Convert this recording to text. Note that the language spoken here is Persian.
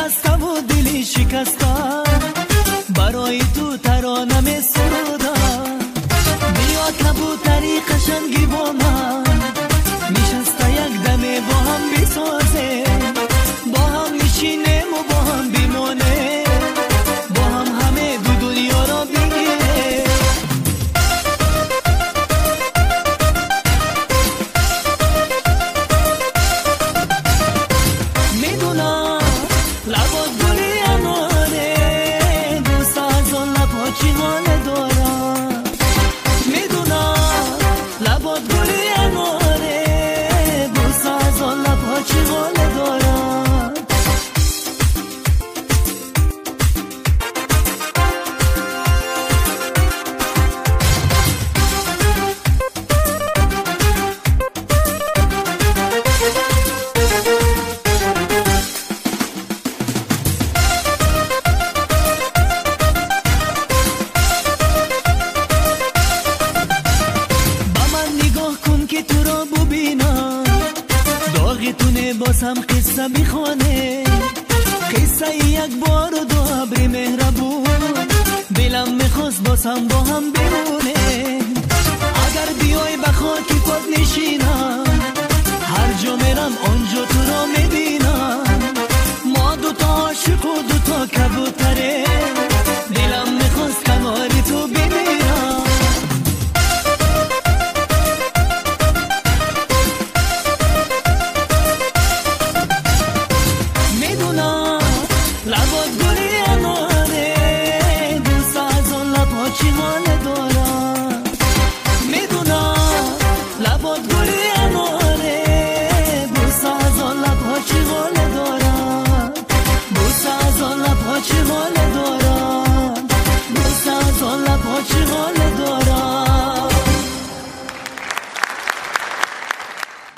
هستم و دلی شکستم، برای تو ترانم سرودم. بیا کبوتری قشنگی با من، نشسته یک دمه با هم بسازه، با هم نشینیم و با هم بمانه، با هم همه دو دنیا را بگیره. میدونم لبات گلی اناره، دوست از آن لبا چی حال دارم. میدونم لبات گلی اناره، دوست از آن لبا چی حال دارم. تو را ببینم داغتونه باسم قصه میخوانه، قصه یک بار و دو ابر مهربون، دلم میخواست باسم با هم بمونه. اگر بیای به خاک پات نشینم، هر جا میرم آنجا تو را میبینم. ما دوتا عاشق و دوتا کبوتره، دلم میخواست کنار تو بمیرم. لبات گلی اناره، دوست از آن لبا چی حاله